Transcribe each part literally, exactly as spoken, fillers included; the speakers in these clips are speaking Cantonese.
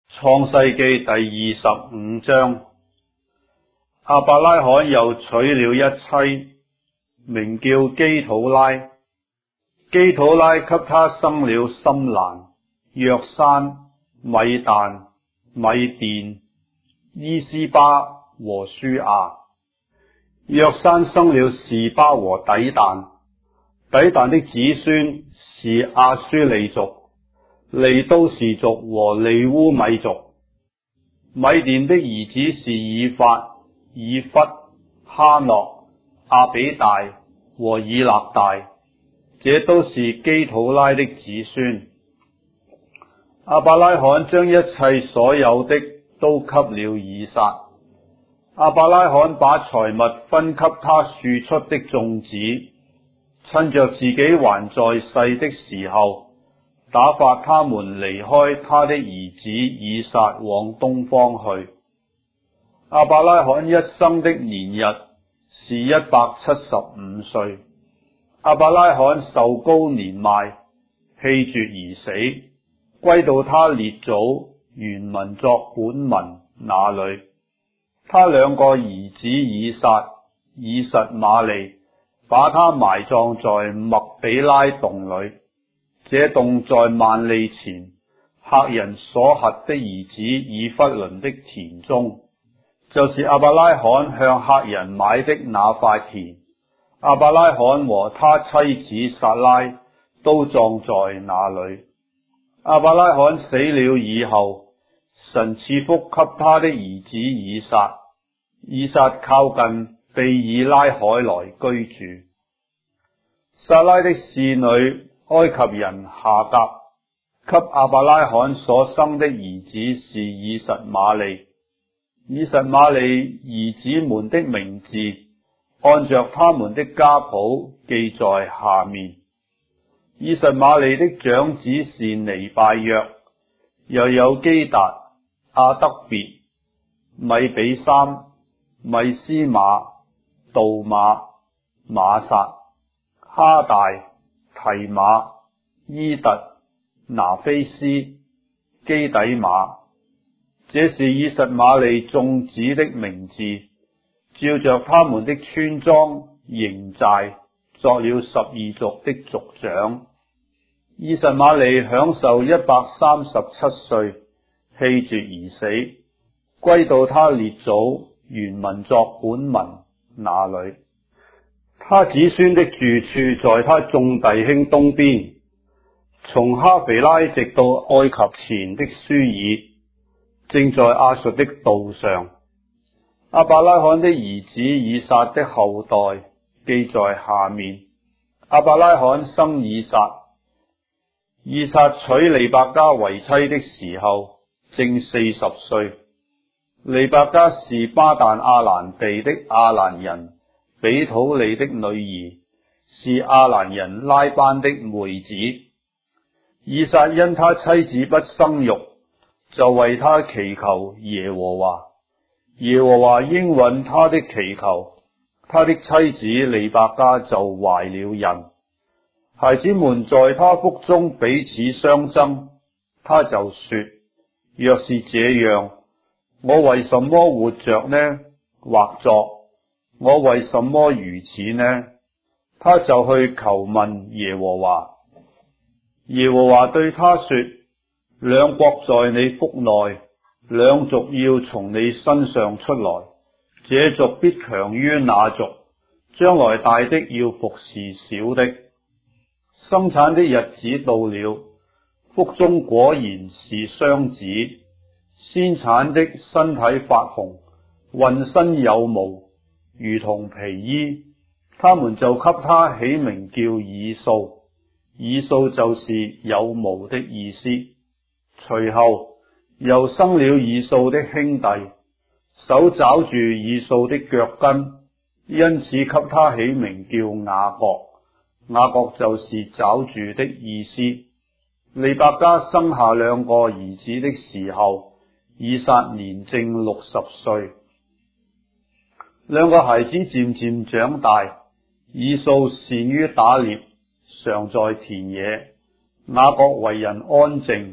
創世記第二十五章，亞伯拉罕又娶了一妻，名叫基土拉。基土拉給他生了深蘭、約珊、米旦、米甸、伊斯巴和書亞。約珊生了示巴和底但。底但的子孫是亞書利族、利都士族和利烏米族。米甸的兒子是以法、以弗、哈諾、阿比大和以勒大，這都是基土拉的子孫。亞伯拉罕將一切所有的都給了以撒。亞伯拉罕把財物分給他庶出的眾子，趁着自己還在世的時候，打發他們離開他的兒子以撒往東方去。亞伯拉罕一生的年日是一百七十五歲。亞伯拉罕壽高年邁，氣絕而死，歸到他列祖原民作本民那裏。他兩個兒子以撒、以實瑪利把他埋葬在麥比拉洞裏，這洞在萬利前赫人所轄的兒子以弗倫的田中，就是亞伯拉罕向赫人買的那塊田。亞伯拉罕和他妻子撒拉都葬在那裏。亞伯拉罕死了以後，神賜福給他的兒子以撒。以撒靠近毗爾拉海來居住。撒拉的侍女埃及人夏甲給亞伯拉罕所生的兒子是以實瑪利。以實瑪利兒子們的名字按着他們的家譜記在下面。以實瑪利的長子是尼拜約，又有基達、阿得別、米比三、米斯瑪、杜馬、瑪撒、哈大、提馬、伊特、拿菲斯、基底馬。這是以實瑪利眾子的名字，照着他們的村莊營寨作了十二族的族長。以實瑪利享壽一百三十七歲，氣絕而死，歸到他列祖原民作本民那裏。他子孫的住處在他眾弟兄東邊，從哈肥拉直到埃及前的舒爾，正在亞述的道上。亞伯拉罕的兒子以撒的後代記在下面。亞伯拉罕生以撒。以撒娶利百加為妻的時候，正四十歲。利百加是巴旦亞蘭地的亞蘭人比土利的女兒，是亞蘭人拉班的妹子。以撒因他妻子不生育，就為他祈求耶和華。耶和華應允他的祈求，他的妻子利百加就懷了孕。孩子們在他腹中彼此相爭，他就說：若是這樣，我為什麼活着呢？或作我為什麼如此呢？他就去求問耶和華。耶和華對他說：兩國在你腹內，兩族要從你身上出來，這族必強於那族，將來大的要服侍小的。生產的日子到了，腹中果然是雙子。先產的身體發紅，渾身有毛，如同皮衣。他們就給他起名叫以掃。以掃就是有毛的意思。隨後又生了以掃的兄弟，手抓住以掃的腳跟，因此給他起名叫雅各。雅各就是抓住的意思。利百加生下兩個兒子的時候，以撒年正六十歲。兩個孩子漸漸長大，以掃善於打獵，常在田野；雅各為人安靜，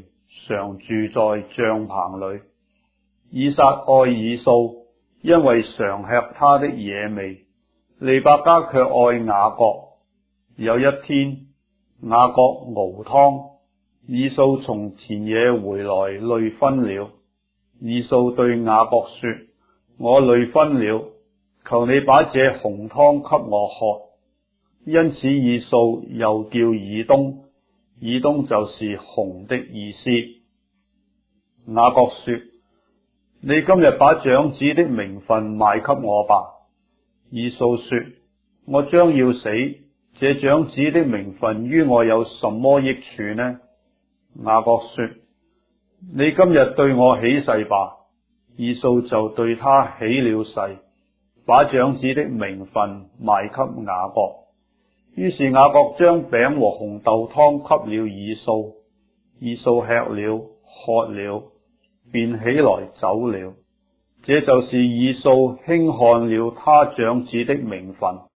常住在帳棚裏。以撒愛以掃，因為常吃他的野味；利百加卻愛雅各。有一天，雅各熬湯，以掃從田野回來，累昏了。以掃對雅各說：我累昏了，求你把這紅湯給我喝。因此以掃又叫以東，以東就是紅的意思。雅各說：你今日把長子的名分賣給我吧。以掃說：我將要死，這長子的名分於我有什麼益處呢？雅各說：你今日對我起誓吧。以掃就對他起了誓，把長子的名分賣給雅各。於是雅各將餅和紅豆湯給了以掃，以掃吃了喝了，便起來走了。這就是以掃輕看了他長子的名分。